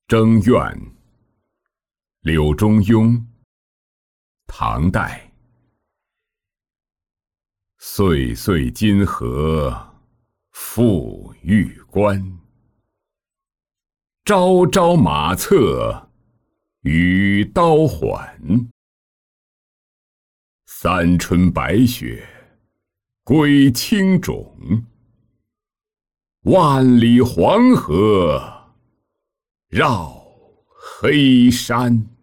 征苑，柳中庸，唐代。岁岁金河复玉关，朝朝马策与刀环。三春白雪归青冢，万里黄河绕黑山。